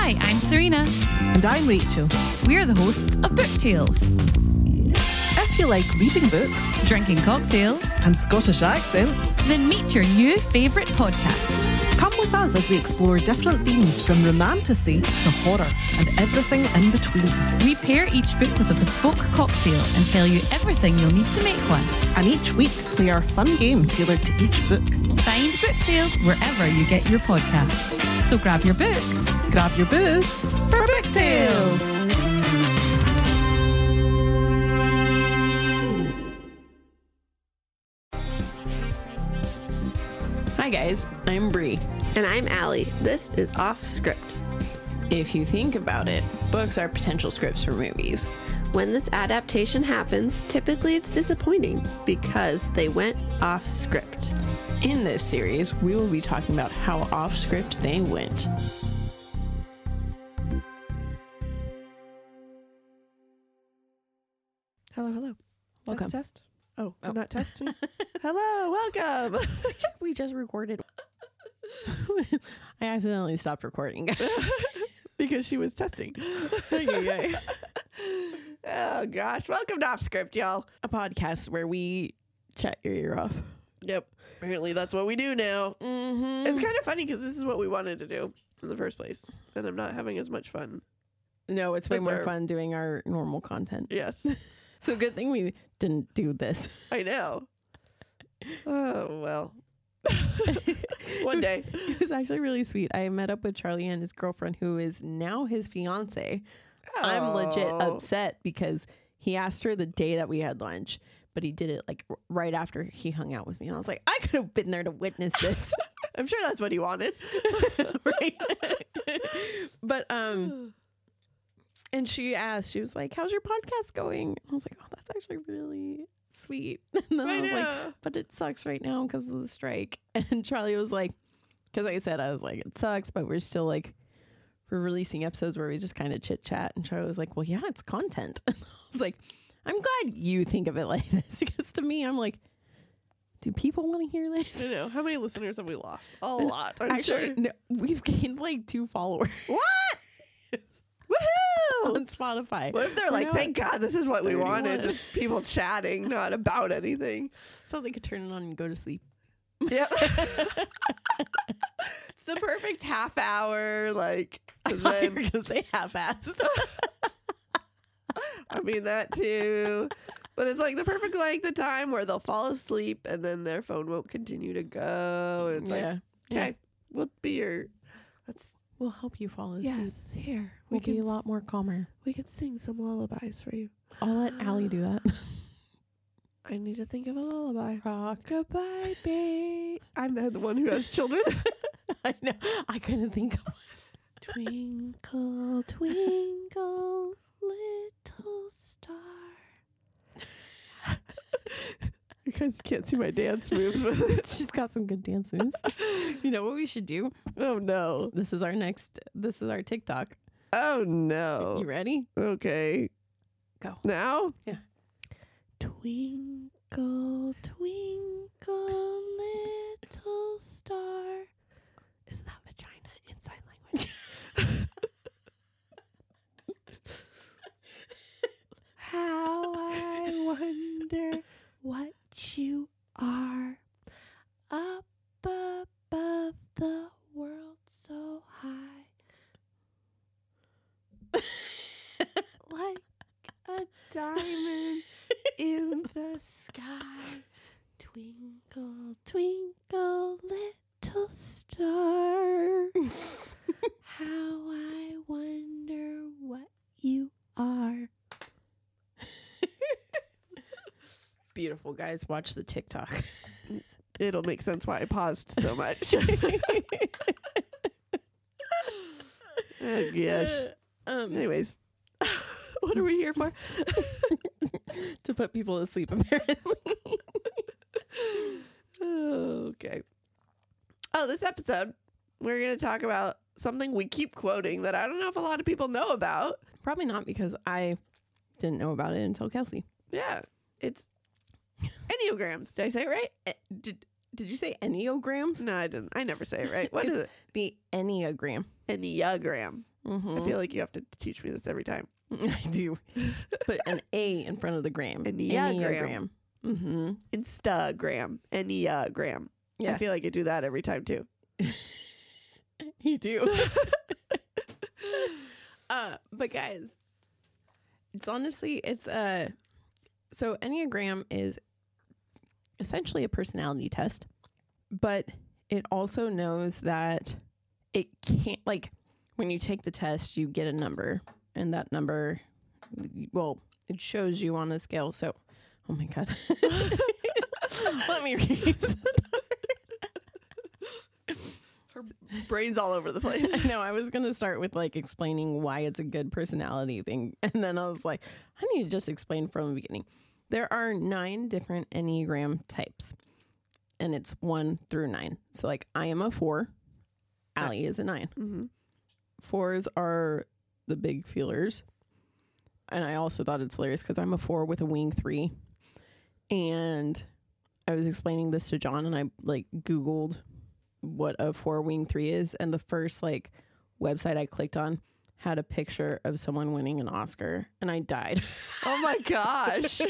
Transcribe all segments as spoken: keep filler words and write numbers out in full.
Hi, I'm Serena. And I'm Rachel. We're the hosts of Book Tales. If you like reading books, Drinking cocktails, and Scottish accents, then meet your new favourite podcast. come with us as we explore different themes from romantasy to horror and everything in between. We pair each book with a bespoke cocktail and tell you everything you'll need to make one. And each week play our fun game tailored to each book. Find Book Tales wherever you get your podcasts. So grab your book Grab your booze for Book Tales. Hi guys, I'm Bree. And I'm Allie. This is Off Script. If you think about it, books are potential scripts for movies. When this adaptation happens, typically it's disappointing because they went off script. In this series, we will be talking about how off script they went. Hello, hello. Welcome. Test, test. Oh, Oh. I'm not testing. Hello, welcome. We just recorded. I accidentally stopped recording. Because she was testing. Oh gosh, welcome to Off Script, y'all. A podcast where we chat your ear off. Yep. Apparently that's what we do now. Mm-hmm. It's kind of funny because this is what we wanted to do in the first place, and I'm not having as much fun. No, it's way That's more our- fun doing our normal content. Yes, So good thing we didn't do this. I know. Oh well. One day. It was actually really sweet. I met up with Charlie and his girlfriend, who is now his fiance. I'm legit Oh. upset because he asked her the day that we had lunch, but he did it like r- right after he hung out with me. And I was like, I could have been there to witness this. I'm sure that's what he wanted. Right? But, um, and she asked, she was like, how's your podcast going? I was like, oh, that's actually really sweet. And then I, I was like, know. but it sucks right now because of the strike. And Charlie was like, because like I said, I was like, it sucks, but we're still like, we're releasing episodes where we just kind of chit chat. And Charlie was like, well, yeah, it's content. And I was like, I'm glad you think of it like this, because to me, I'm like, do people want to hear this? I know. How many listeners have we lost? A lot. I'm Actually, sure. no, we've gained like two followers What? Woohoo! on Spotify. What if they're We're like, now thank God, this is what we wanted. thirty-one. Just people chatting, not about anything. So they could turn it on and go to sleep. Yeah. It's the perfect half hour, like, I and thought you were then, going to say half-assed. I mean, that too. But it's like the perfect length of time where they'll fall asleep and then their phone won't continue to go. And it's yeah. like, okay, we'll be your, let's, We'll help you fall asleep. yes, here. We'll We can, be a s- lot more calmer. we can sing some lullabies for you. I'll let Allie do that. I need to think of a lullaby. Rock. Goodbye, babe. I'm the one who has children. I know. I couldn't think of Twinkle, twinkle, little star. You guys can't see my dance moves, but She's got some good dance moves. You know what we should do? oh no. This is our next, this is our TikTok. Oh no. You ready? Okay. Go. Now? Yeah. Twinkle, twinkle, little star. Isn't that vagina in sign language? How I wonder what you are up above the world so high. Like a diamond in the sky. Twinkle, twinkle, little star. How I wonder what you are. Beautiful, guys. Watch the TikTok. It'll make sense why I paused so much. Oh gosh. Um, Anyways, what are we here for? to put people to sleep, apparently. Okay. Oh, this episode, we're going to talk about something we keep quoting that I don't know if a lot of people know about. Probably not, because I didn't know about it until Kelsey. Yeah. It's Enneagrams. Did I say it right? Eh, Did Did you say enneagrams? No, I didn't. I never say it right. What is it? The enneagram. Enneagram. Mm-hmm. I feel like you have to teach me this every time. I do. Put an A in front of the gram. Enneagram. Mm-hmm. Instagram. Enneagram. Yeah. I feel like I do that every time too. You do. uh, but guys, it's honestly, it's a, so Enneagram is essentially a personality test, but it also knows that it can't, like, when you take the test, you get a number, and that number, well, it shows you on a scale. So, oh my God. Let me read. Her brain's all over the place. I know. I was going to start with like explaining why it's a good personality thing. And then I was like, I need to just explain from the beginning. There are nine different Enneagram types, and it's one through nine. So like I am a four. Allie is a nine. Mm-hmm. Fours are the big feelers. And I also thought it's hilarious because I'm a four with a wing three. And I was explaining this to John, and I like Googled what a four wing three is, and the first like website I clicked on had a picture of someone winning an Oscar, and I died. Oh my gosh.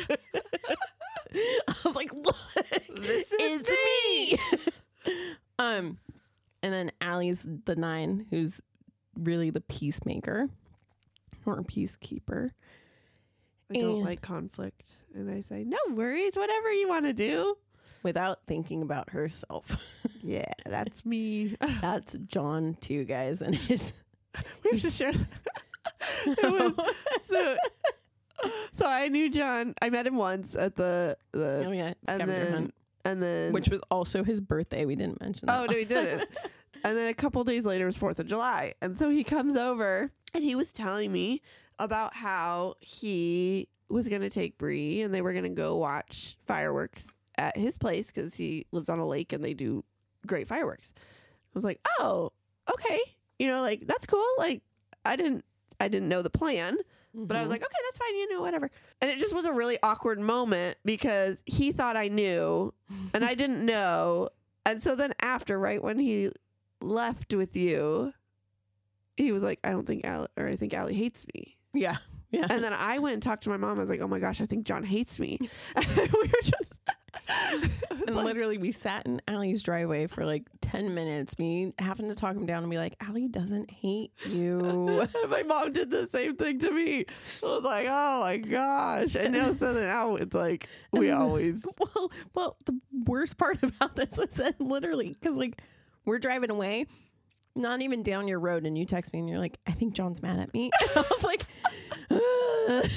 I was like, look, This is it's me. um, and then Allie's the nine, who's really the peacemaker or peacekeeper. I don't And- like conflict. And I say, no worries, whatever you want to do. Without thinking about herself. Yeah, that's me. That's John too, guys, and it's We have to share that. It was, so, so I knew John. I met him once at the, the oh yeah, and scavenger then, hunt, and then which was also his birthday. We didn't mention that. Oh, no, he last didn't. time. And then a couple days later was fourth of July. And so he comes over and he was telling me about how he was going to take Bree and they were going to go watch fireworks at his place because he lives on a lake and they do great fireworks. I was like, oh, okay. You know, like, that's cool. Like, I didn't, I didn't know the plan, but I was Mhm. like, okay, that's fine. You know, whatever. And it just was a really awkward moment because he thought I knew and I didn't know. And so then after, right when he left with you, he was like, I don't think Allie, or I think Allie hates me. yeah, yeah. And then I went and talked to my mom. I was like, oh my gosh, I think John hates me. And we were just, And literally, we sat in Allie's driveway for like ten minutes, me having to talk him down and be like, Allie doesn't hate you. and my mom did the same thing to me. I was like, oh my gosh. And now, so now it's like, we And- always, well, well, the worst part about this was that literally, because like we're driving away, not even down your road, and you text me and you're like, I think John's mad at me. I was like, "Ugh."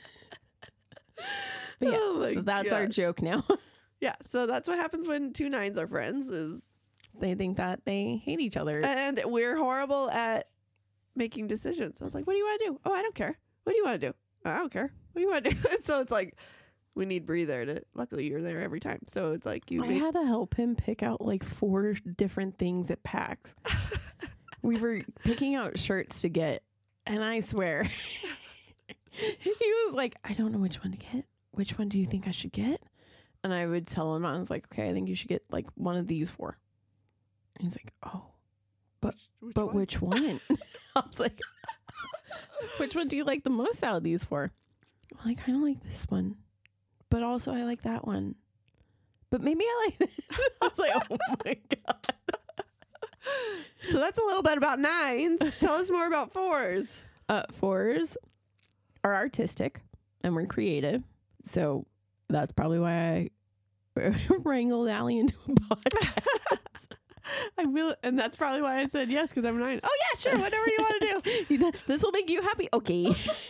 But yeah, oh my that's our gosh. joke now. Yeah. So that's what happens when two nines are friends is, They think that they hate each other. and we're horrible at making decisions. I was like, what do you want to do? Oh, I don't care. What do you want to do? "Oh, I don't care. What do you want to do?" So it's like, we need Bree there to, luckily you're there every time. So it's like, you I make, had to help him pick out like four different things at PAX. We were picking out shirts to get, and I swear, he was like, I don't know which one to get. Which one do you think I should get? And I would tell him, I was like, okay, I think you should get like one of these four. And he's like, oh, but which but one? which one? I was like, which one do you like the most out of these four? I'm like, I don't like this one, but also I like that one. But maybe I like this. I was like, oh my God. So that's a little bit about nines. Tell us more about fours. Uh, fours are artistic and we're creative. So that's probably why I wrangled Allie into a podcast. I will, and that's probably why I said yes, because I'm nine. Oh yeah, sure, whatever you want to do. This will make you happy. Okay.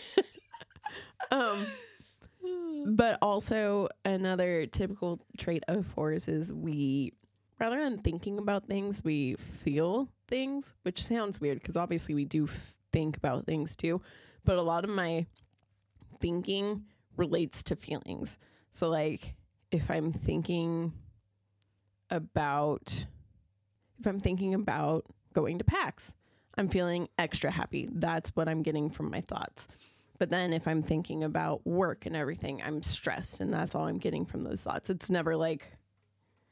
um, but also another typical trait of fours is we, rather than thinking about things, we feel things, which sounds weird because obviously we do f- think about things too. But a lot of my thinking relates to feelings. So like if I'm thinking about, if I'm thinking about going to PAX, I'm feeling extra happy. That's what I'm getting from my thoughts. But then if I'm thinking about work and everything, I'm stressed, and that's all I'm getting from those thoughts. It's never like,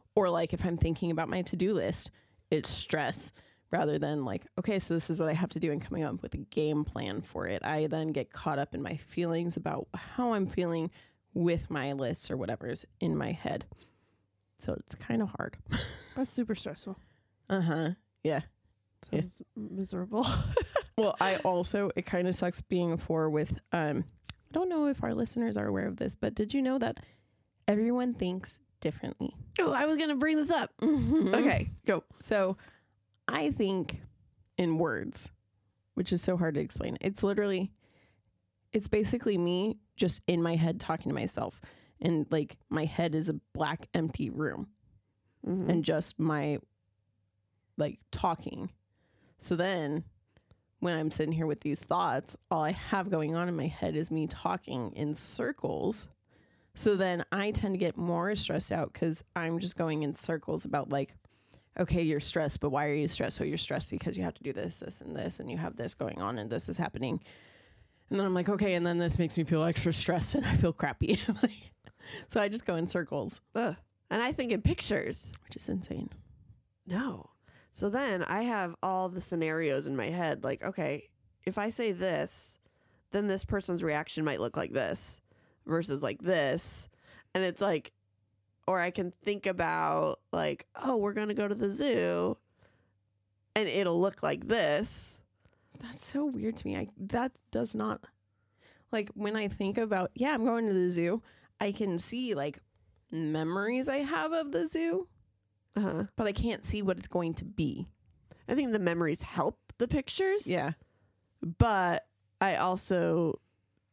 Or like if I'm thinking about my to-do list, it's stress rather than like, okay, so this is what I have to do and coming up with a game plan for it. I then get caught up in my feelings about how I'm feeling with my lists or whatever's in my head. So it's kind of hard. That's super stressful. Uh-huh. Yeah. Sounds miserable. Well, I also, it kind of sucks being a four with, um, I don't know if our listeners are aware of this, but did you know that everyone thinks differently? Oh, I was going to bring this up. Mm-hmm. Okay, go. So I think in words, which is so hard to explain. It's literally, it's basically me just in my head talking to myself. And like my head is a black, empty room Mm-hmm. and just my like talking. So then when I'm sitting here with these thoughts, all I have going on in my head is me talking in circles. So then I tend to get more stressed out because I'm just going in circles about like, okay, you're stressed, but why are you stressed? So you're stressed because you have to do this, this, and this, and you have this going on, and this is happening. And then I'm like, okay, and then this makes me feel extra stressed, and I feel crappy. Like, so I just go in circles, Ugh. And I think in pictures. which is insane. No. So then I have all the scenarios in my head. Like, okay, if I say this, then this person's reaction might look like this versus like this. And it's like, or I can think about like, oh, we're going to go to the zoo and it'll look like this. That's so weird to me. I that does not, like when I think about, yeah, I'm going to the zoo, I can see like memories I have of the zoo, Uh-huh. but I can't see what it's going to be. I think the memories help the pictures. Yeah. But I also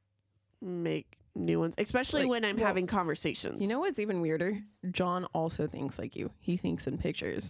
make new ones, especially Like, when I'm well, having conversations. You know what's even weirder? John also thinks like you. He thinks in pictures.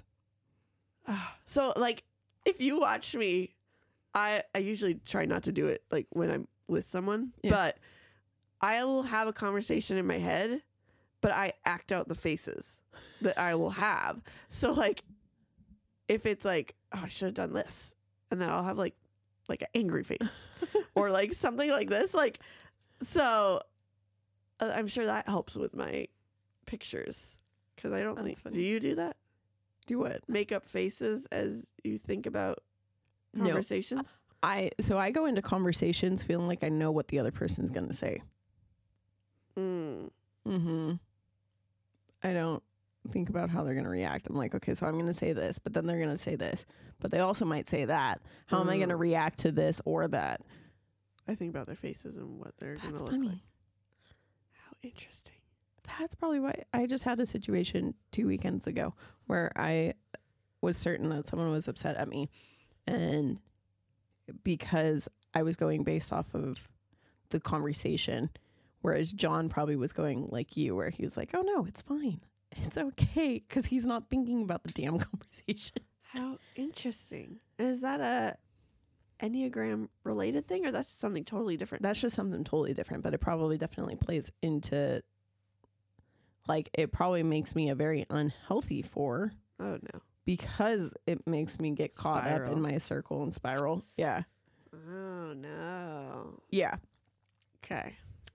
So like if you watch me, I I usually try not to do it like when I'm with someone, Yeah. but I will have a conversation in my head, but I act out the faces that I will have. So like if it's like, oh, I should have done this, and then I'll have like like an angry face or like something like this, like so uh, I'm sure that helps with my pictures because I don't That's think funny. do you do that? Do what? Make up faces as you think about No. conversations? I so I go into conversations feeling like I know what the other person's gonna say. Mm. Mm-hmm. I don't think about how they're gonna react. I'm like, okay, so I'm gonna say this, but then they're gonna say this, but they also might say that. How am I gonna Mm. react to this or that? I think about their faces and what they're going That's to look funny. like. How interesting. That's probably why I just had a situation two weekends ago where I was certain that someone was upset at me, and because I was going based off of the conversation, whereas John probably was going like you, where he was like, oh no, it's fine. It's okay. Because he's not thinking about the damn conversation. How interesting. Is that a Enneagram related thing or that's something totally different? That's just something totally different, but it probably definitely plays into, like, it probably makes me a very unhealthy four Oh no. because it makes me get caught up Spiral. in my circle and spiral. Yeah. Oh no. Yeah. Okay.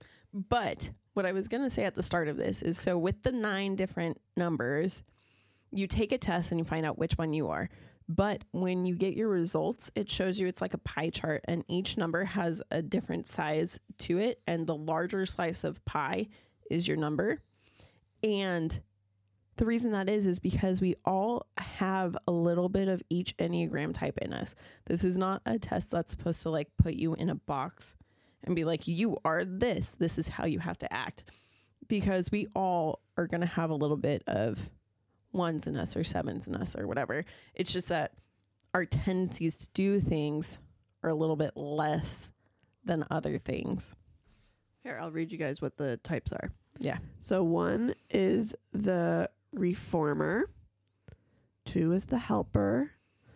But what I was going to say at the start of this is, so with the nine different numbers, you take a test and you find out which one you are. But when you get your results, it shows you it's like a pie chart, and each number has a different size to it. And the larger slice of pie is your number. And the reason that is, is because we all have a little bit of each Enneagram type in us. This is not a test that's supposed to like put you in a box and be like, you are this, this is how you have to act. Because we all are going to have a little bit of ones in us or sevens in us or whatever. It's just that our tendencies to do things are a little bit less than other things. Here, I'll read you guys what the types are. Yeah. So one is the reformer, two is the helper,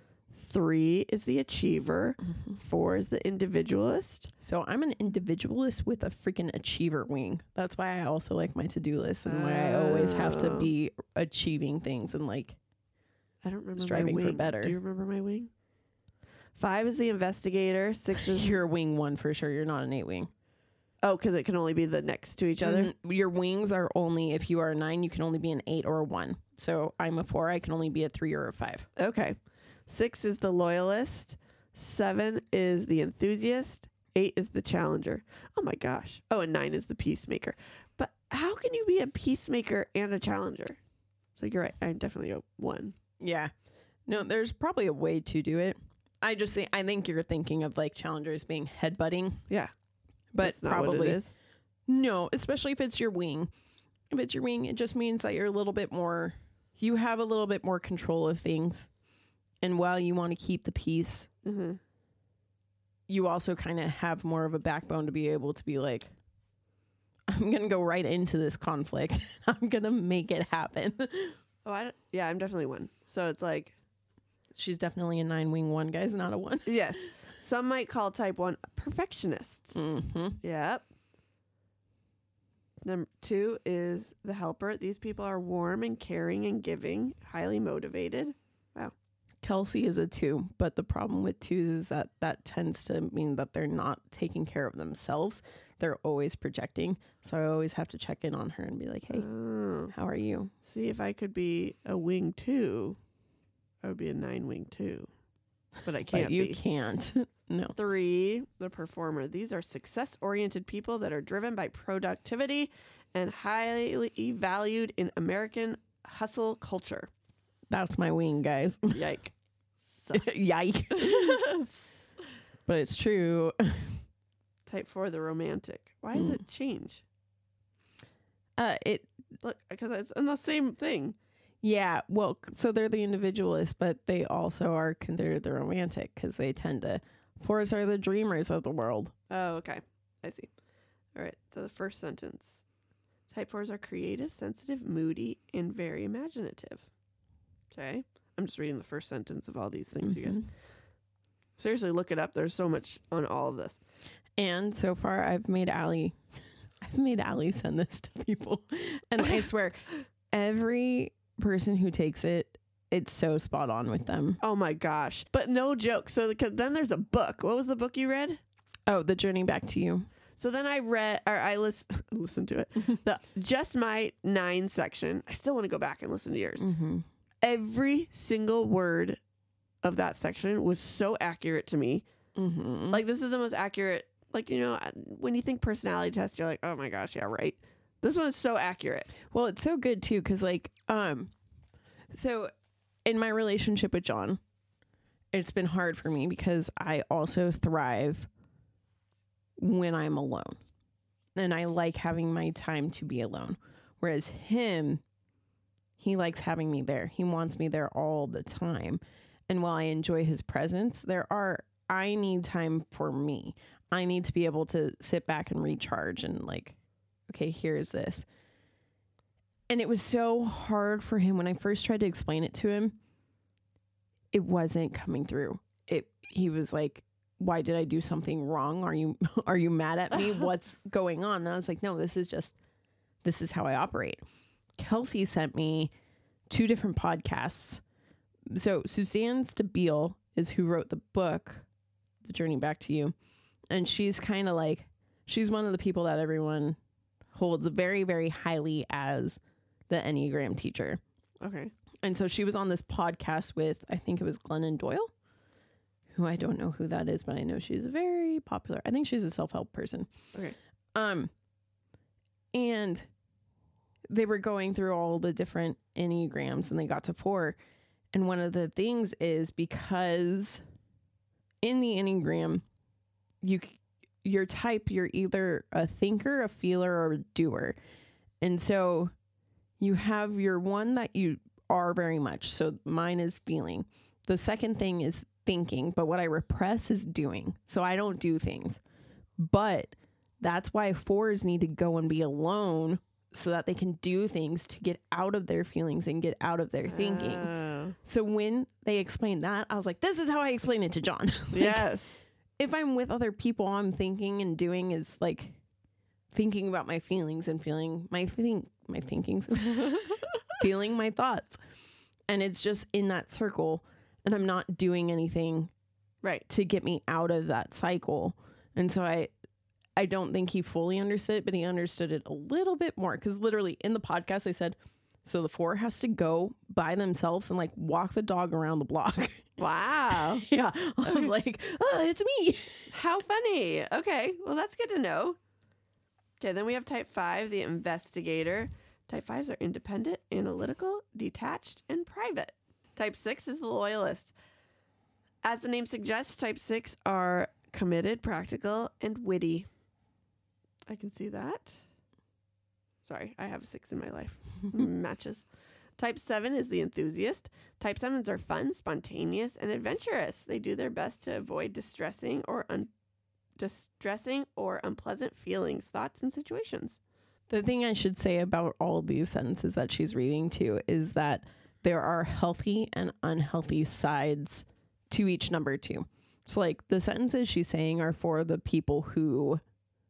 three is the achiever, Mm-hmm. four is the individualist. So I'm an individualist with a freaking achiever wing. That's why I also like my to-do list and why I always have to Oh. be achieving things and like, I don't remember Striving my for wing. better. Do you remember my wing? Five is the investigator, six is you're a wing one for sure. You're not an eight wing. Oh, because it can only be the next to each other. Mhm. Your wings are only, if you are a nine, you can only be an eight or a one. So I'm a four, I can only be a three or a five. Okay. Six is the loyalist. Seven is the enthusiast. Eight is the challenger. Oh my gosh. Oh, and nine is the peacemaker. But how can you be a peacemaker and a challenger? So you're right. I'm definitely a one. Yeah. No, there's probably a way to do it. I just think, I think you're thinking of like challengers being headbutting, Yeah. but That's not what probably it is. no, especially if it's your wing. If it's your wing, it just means that you're a little bit more, you have a little bit more control of things. And while you want to keep the peace, Mm-hmm. you also kind of have more of a backbone to be able to be like, I'm going to go right into this conflict. I'm going to make it happen. Oh, I don't, yeah, I'm definitely one. So it's like, She's definitely a nine wing one, guys, not a one. yes. Some might call type one perfectionists. Mm-hmm. Yep. Number two is the helper. These people are warm and caring and giving, highly motivated. Kelsey is a two, but the problem with twos is that that tends to mean that they're not taking care of themselves. They're always projecting. So I always have to check in on her and be like, hey, Oh. how are you? See, if I could be a wing two, I would be a nine wing two. But I can't But you be. can't. No. Three, the performer. These are success-oriented people that are driven by productivity and highly valued in American hustle culture. That's my wing, guys. Yike. So, Yike. But it's true. type four, the romantic. Why does Mm. it change? Uh, it Look, because it's in the same thing. Yeah, well, so they're the individualists, but they also are considered the romantic because they tend to. Fours are the dreamers of the world. Oh, okay. I see. All right. So the first sentence. Type fours are creative, sensitive, moody, and very imaginative. Okay. I'm just reading the first sentence of all these things, you guys. Mhm. Seriously, look it up. There's so much on all of this. And so far, I've made Allie, I've made Allie send this to people, and I swear, every person who takes it, it's so spot on with them. Oh my gosh. But no joke. So because then there's a book. What was the book you read? Oh, The Journey Back to You. So then I read, or I lis- listened to it. The Just My Nine section. I still want to go back and listen to yours. Mm-hmm. Every single word of that section was so accurate to me. Mm-hmm. Like, this is the most accurate. Like, you know, when you think personality test, you're like, oh my gosh, yeah, right. This one is so accurate. Well, it's so good too, because like, um, so in my relationship with John, it's been hard for me because I also thrive when I'm alone, and I like having my time to be alone. Whereas him, he likes having me there. He wants me there all the time. And while I enjoy his presence, there are, I need time for me. I need to be able to sit back and recharge and like, okay, here's this. And it was so hard for him when I first tried to explain it to him. It wasn't coming through. It, he was like, why did I do something wrong? Are you, are you mad at me? What's going on? And I was like, no, this is just, this is how I operate. Kelsey sent me two different podcasts. So Suzanne Stabile is who wrote the book, The Journey Back to You. And she's kind of like, she's one of the people that everyone holds very, very highly as the Enneagram teacher. Okay. And so she was on this podcast with, I think it was Glennon Doyle, who I don't know who that is, but I know she's very popular. I think she's a self-help person. Okay. Um, and they were going through all the different Enneagrams and they got to four. And one of the things is because in the Enneagram, you, your type, you're either a thinker, a feeler, or a doer. And so you have your one that you are very much. So mine is feeling. The second thing is thinking, but what I repress is doing. So I don't do things. But that's why fours need to go and be alone so that they can do things to get out of their feelings and get out of their thinking. Oh. So when they explained that, I was like, this is how I explain it to John. Like, Yes. if I'm with other people, I'm thinking and doing is like thinking about my feelings and feeling my think my thinkings, feeling my thoughts. And it's just in that circle and I'm not doing anything Right. to get me out of that cycle. And so I, I don't think he fully understood it, but he understood it a little bit more. Because literally in the podcast, I said, so the four has to go by themselves and like walk the dog around the block. Wow. Yeah. I was like, oh, it's me. How funny. Okay. Well, that's good to know. Okay. Then we have type five, the investigator. Type fives are independent, analytical, detached, and private. Type six is the loyalist. As the name suggests, type six are committed, practical, and witty. I can see that. Sorry, I have a six in my life. Matches. Type seven is the enthusiast. Type sevens are fun, spontaneous, and adventurous. They do their best to avoid distressing or un- distressing or unpleasant feelings, thoughts, and situations. The thing I should say about all of these sentences that she's reading to is that there are healthy and unhealthy sides to each number too. So like the sentences she's saying are for the people who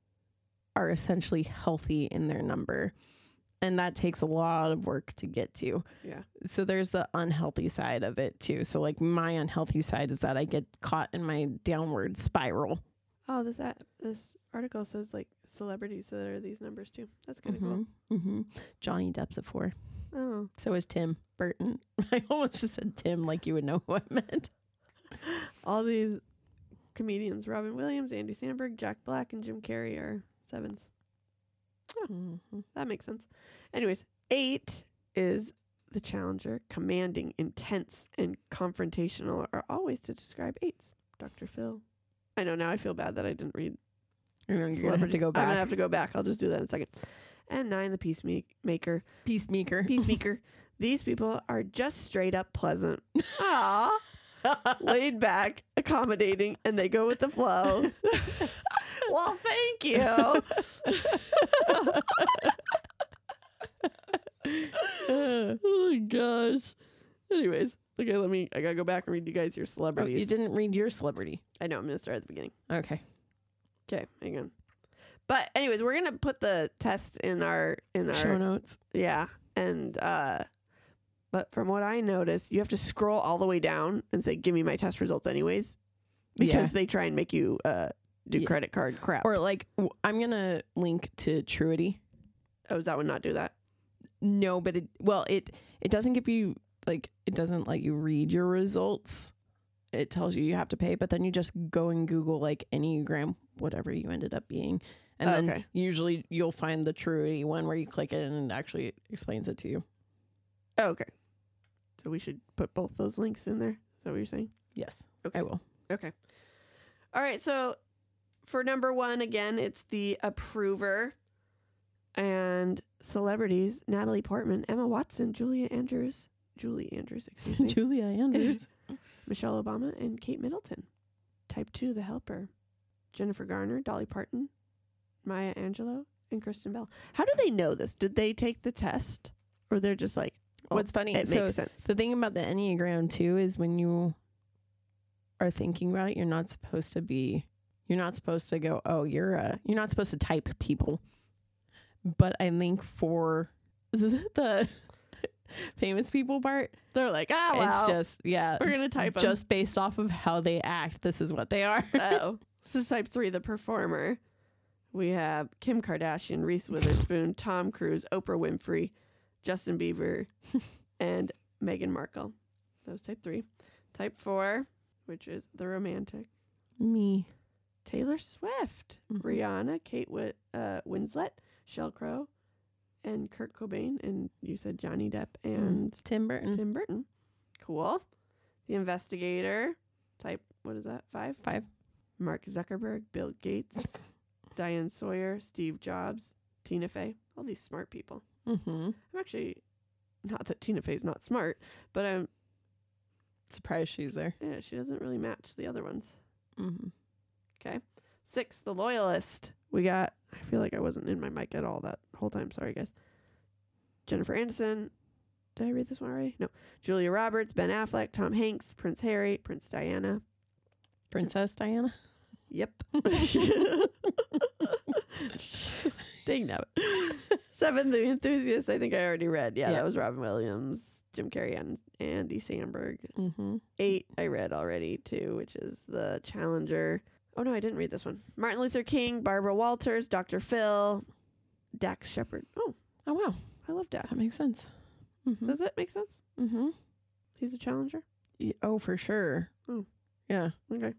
are essentially healthy in their number. And that takes a lot of work to get to. Yeah. So there's the unhealthy side of it too. So like my unhealthy side is that I get caught in my downward spiral. Oh, this uh, this article says like celebrities that are these numbers too. That's kind of Mm-hmm. cool. Mm-hmm. Johnny Depp's a four. Oh, So is Tim Burton. I almost just said Tim like you would know who I meant. all these comedians: Robin Williams, Andy Samberg, Jack Black, and Jim Carrey are sevens. Mm-hmm. That makes sense. Anyways, eight is the challenger, commanding, intense, and confrontational are always to describe eights. Doctor Phil. I know, now I feel bad that I didn't read You're gonna have to celebrities. go I'm back. gonna have to go back. I'll just do that in a second. And nine, the peacemaker. Peacemaker. Peacemaker. These people are just straight up pleasant. Aww. Laid back, accommodating, and they go with the flow. Well, thank you. Oh my gosh. Anyways, okay, let me, I gotta go back and read you guys your Oh, celebrities. you didn't read your celebrity. I know, I'm gonna start at the beginning. Okay. Okay, hang on. But anyways, we're gonna put the test in our, in our, Show notes. yeah. And, uh, but from what I noticed, you have to scroll all the way down and say, give me my test results anyways. Because Yeah. they try and make you, uh, do Yeah. credit card crap. Or like, w- I'm going to link to Truity. Oh, does that one not do that? No, but it, well, it, it doesn't give you, like, it doesn't let you read your results. It tells you you have to pay, but then you just go and Google like Enneagram, whatever you ended up being. And then Okay. usually you'll find the Truity one where you click it and it actually explains it to you. Oh, okay. So we should put both those links in there. Is that what you're saying? Yes, Okay. I will. Okay. All right. So for number one, again, it's the approver and celebrities: Natalie Portman, Emma Watson, Julia Andrews, Julie Andrews, excuse me, Julia Andrews. Michelle Obama, and Kate Middleton. Type two, the helper: Jennifer Garner, Dolly Parton, Maya Angelou, and Kristen Bell. How do they know this? Did they take the test, or they're just like, oh, What's funny, it so makes sense? the thing about the Enneagram too is when you are thinking about it, you're not supposed to be, you're not supposed to go, oh, you're a, you're not supposed to type people. But I think for the, the famous people part, They're like, ah, well, it's just, yeah, we're gonna type 'em. just based off of how they act. This is what they are. Oh. So type three, the performer. We have Kim Kardashian, Reese Witherspoon, Tom Cruise, Oprah Winfrey, Justin Bieber, and Meghan Markle. That was type three. Type four, which is the romantic. Me. Taylor Swift, Mhm. Rihanna, Kate Wi- uh, Winslet, Sheryl Crow, and Kurt Cobain. And you said Johnny Depp and Tim Burton. Tim Burton. Cool. The investigator. Type, what is that? Five? Five. Mark Zuckerberg, Bill Gates, Diane Sawyer, Steve Jobs, Tina Fey. All these smart people. Mm-hmm. I'm actually, not that Tina Fey's not smart, but I'm, Surprised she's there. yeah, she doesn't really match the other ones. Mm-hmm. Okay. Six, the loyalist. We got, I feel like I wasn't in my mic at all that whole time. Sorry, guys. Jennifer Aniston. Did I read this one already? No. Julia Roberts, Ben Affleck, Tom Hanks, Prince Harry, Prince Diana. Princess Diana. Yep. Dang no. Seven, the enthusiast. I think I already read. Yeah, Yeah. that was Robin Williams, Jim Carrey, and Andy Samberg. Mm-hmm. Eight, I read already too, which is the challenger. Oh, no, I didn't read this one. Martin Luther King, Barbara Walters, Doctor Phil, Dax Shepard. Oh, Oh, wow. I love Dax. That makes sense. Mm-hmm. Does it make sense? Mm-hmm. He's a challenger? Oh, for sure. Oh. Yeah. Okay.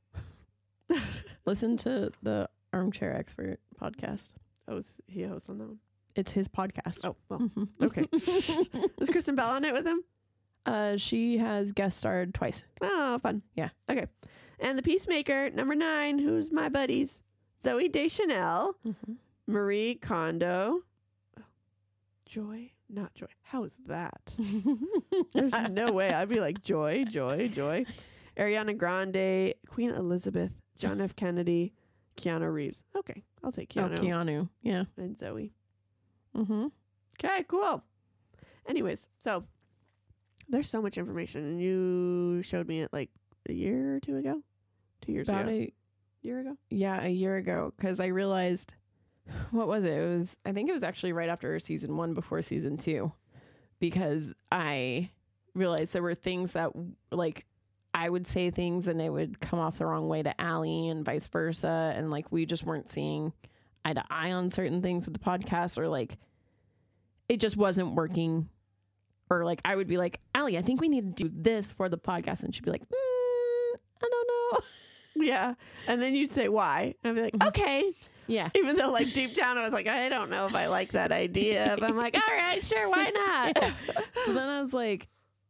Listen to the Armchair Expert podcast. Oh, is he a host on that one? It's his podcast. Oh, well. Mhm. Okay. Is Kristen Bell on it with him? Uh, she has guest starred twice. Oh, fun. Yeah. Okay. And the Peacemaker, number nine, who's my buddies? Zoe Deschanel, Mm-hmm. Marie Kondo. Oh, Joy? Not Joy. How is that? There's no way. I'd be like, Joy, Joy, Joy. Ariana Grande, Queen Elizabeth, John F. Kennedy, Keanu Reeves. Okay. I'll take Keanu, Oh, Keanu. Yeah. and Zoe. Mm-hmm. Okay, cool. Anyways, so there's so much information, and you showed me it like a year or two ago? Two years About ago. a year ago? yeah, a year ago, because I realized, what was it? It was, I think it was actually right after season one, before season two, because I realized there were things that, like, I would say things and it would come off the wrong way to Allie and vice versa, and like we just weren't seeing eye to eye on certain things with the podcast, or like it just wasn't working, or like I would be like, Allie, I think we need to do this for the podcast, and she'd be like, mm, I don't know. Yeah. And then you'd say why. And I'd be like, Mhm. okay. Yeah. Even though like deep down I was like, I don't know if I like that idea. But I'm like, all right, sure, why not? Yeah. So then I was like,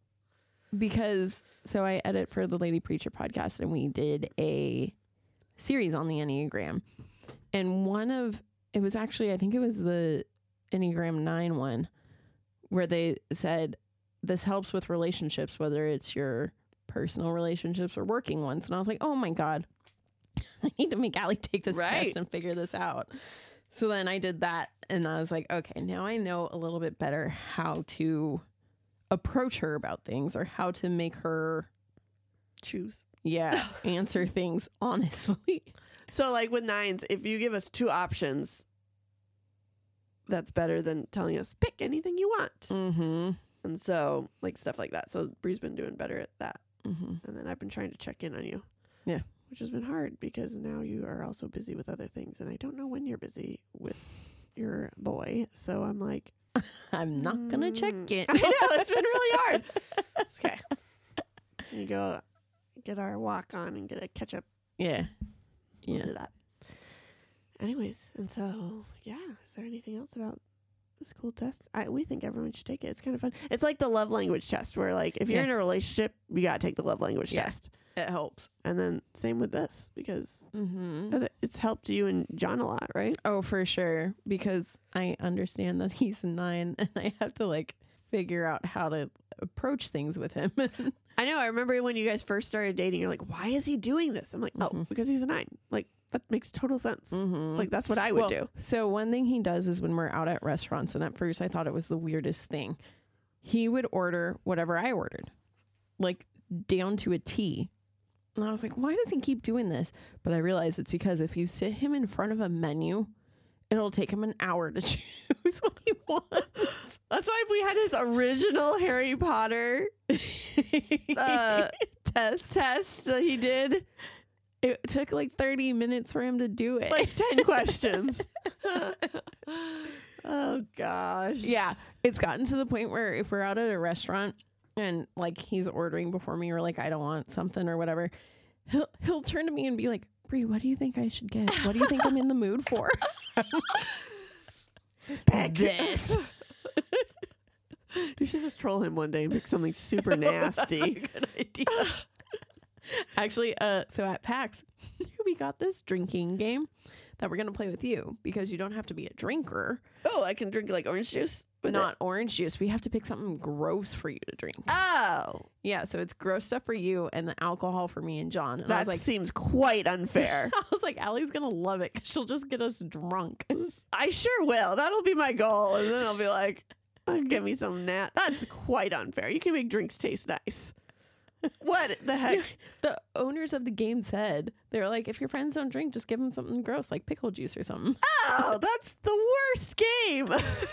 because so I edit for the Lady Preacher podcast, and we did a series on the Enneagram, and one of it was actually, I think it was the Enneagram nine one, where they said this helps with relationships, whether it's your personal relationships or working ones. And I was like, oh my God, I need to make Allie take this Right. test and figure this out. So then I did that, and I was like, okay, now I know a little bit better how to approach her about things, or how to make her, Choose. yeah, answer things honestly. So like with nines, if you give us two options, that's better than telling us pick anything you want. Mm-hmm. And so like stuff like that. So Bree's been doing better at that. Mm-hmm. And then I've been trying to check in on you. Yeah. Which has been hard because now you are also busy with other things. And I don't know when you're busy with your boy. So I'm like, I'm not gonna check mm, it. I know, it's been really hard. Okay. You go get our walk on and get a catch up. Yeah. We'll Yeah. do that. Anyways, and so yeah, is there anything else about this cool test? I we think everyone should take it. It's kind of fun. It's like the love language test, where like if you're Yeah. in a relationship, you gotta take the love language Yeah. test. It helps. And then same with this, because Mm-hmm. has it, it's helped you and John a lot, right? Oh, for sure. Because I understand that he's a nine, and I have to like figure out how to approach things with him. I know. I remember when you guys first started dating, you're like, why is he doing this? I'm like, oh, Mhm. because he's a nine. Like that makes total sense. Mm-hmm. Like that's what I would Well, do. So one thing he does is when we're out at restaurants, and at first I thought it was the weirdest thing, he would order whatever I ordered, like down to a T. And I was like, why does he keep doing this? But I realized it's because if you sit him in front of a menu, it'll take him an hour to choose what he wants. That's why if we had his original Harry Potter uh, Test. test that he did, It took like thirty minutes for him to do it. like ten questions. Oh gosh. Yeah, it's gotten to the point where if we're out at a restaurant and like he's ordering before me, or like I don't want something or whatever, he'll he'll turn to me and be like, Bree, what do you think I should get? What do you think I'm in the mood for? Pick this. You should just troll him one day and pick something super nasty. That's a good idea. Actually, uh, so at PAX, we got this drinking game that we're gonna play with you, because you don't have to be a drinker. Oh, I can drink like orange juice with Not it? orange juice. We have to pick something gross for you to drink. Oh, Yeah, so it's gross stuff for you and the alcohol for me and John. And I that was like, seems quite unfair. I was like, Allie's gonna love it because she'll just get us drunk. I sure will. That'll be my goal, and then I'll be like, oh, "Give me some nat." That's quite unfair. You can make drinks taste nice. What the heck? The owners of the game said, they were like, if your friends don't drink, just give them something gross like pickle juice or something. Oh, that's the worst game.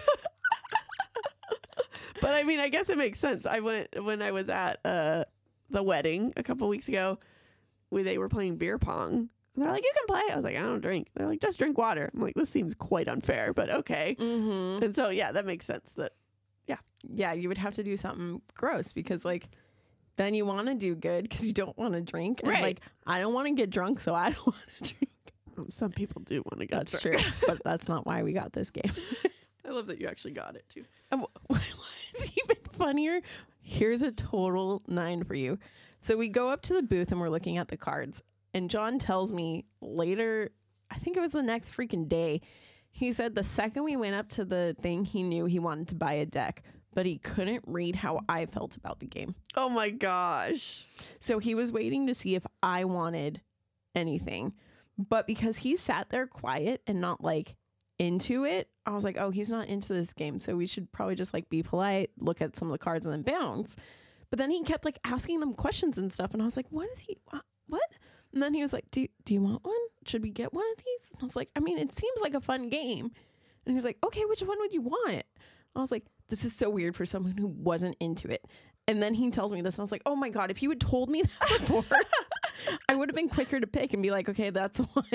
But I mean, I guess it makes sense. I went when I was at uh, the wedding a couple weeks ago. We they were playing beer pong. And they're like, you can play. I was like, I don't drink. They're like, just drink water. I'm like, this seems quite unfair, but okay. Mm-hmm. And so, yeah, that makes sense. That Yeah, you would have to do something gross because, like, then you want to do good because you don't want to drink. And, Right. like, I don't want to get drunk, so I don't want to drink. um, some people do want to get That's drunk. true. But that's not why we got this game. I love that you actually got it, too. And wh- What's even funnier? Here's a total nine for you. So we go up to the booth and we're looking at the cards. And John tells me later, I think it was the next freaking day, he said the second we went up to the thing, he knew he wanted to buy a deck, but he couldn't read how I felt about the game. Oh, my gosh. So he was waiting to see if I wanted anything. But because he sat there quiet and not like into it, I was like, oh, he's not into this game. So we should probably just like be polite, look at some of the cards and then bounce. But then he kept like asking them questions and stuff. And I was like, what is he? What? And then he was like, do, do you want one? Should we get one of these? And I was like, I mean, it seems like a fun game. And he was like, okay, which one would you want? I was like, this is so weird for someone who wasn't into it. And then he tells me this, and I was like, oh my God, if you had told me that before, I would have been quicker to pick and be like, okay, that's the one.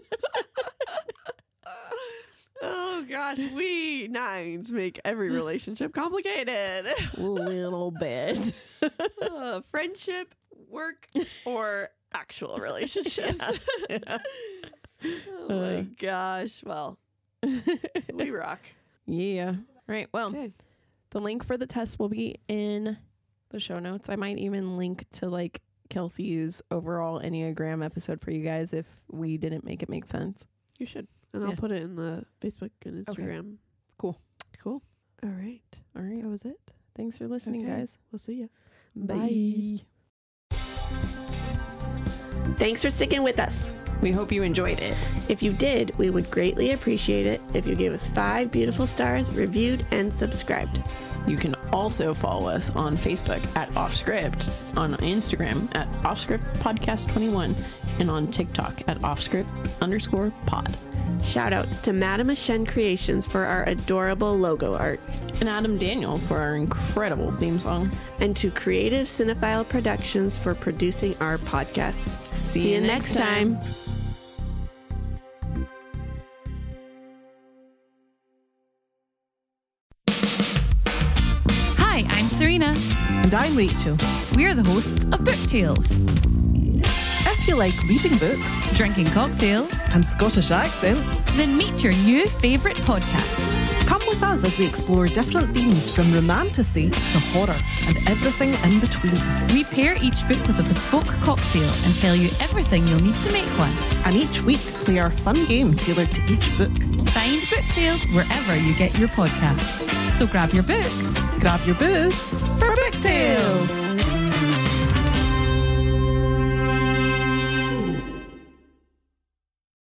Oh, gosh. We nines make every relationship complicated. A little bit. uh, friendship, work, or actual relationships. Yeah. Yeah. Oh, my Uh. gosh. Well, we rock. Yeah. Right. Well, Okay. the link for the test will be in the show notes. I might even link to like Kelsey's overall Enneagram episode for you guys if we didn't make it make sense. You should. And I'll Yeah. put it in the Facebook and Okay. Instagram. Cool. Cool. All right. All right. That was it. Thanks for listening, Okay. guys. We'll see you. Bye. Thanks for sticking with us. We hope you enjoyed it. If you did, we would greatly appreciate it if you gave us five beautiful stars, reviewed, and subscribed. You can also follow us on Facebook at Offscript, on Instagram at Offscript Podcast twenty-one, and on TikTok at Offscript underscore pod. Shoutouts to Madame Ashen Creations for our adorable logo art, And Adam Daniel for our incredible theme song. and to Creative Cinephile Productions for producing our podcast. See, you next time. Hi, I'm Serena. And I'm Rachel. We're the hosts of Book Tales, If you like reading books drinking cocktails, and Scottish accents, then meet your new favourite podcast. come with us as we explore different themes from romantasy to horror and everything in between. We pair each book with a bespoke cocktail and tell you everything you'll need to make one. And each week play our fun game tailored to each book. Find Book Tales wherever you get your podcasts. So grab your book Grab your booze for Book Tales.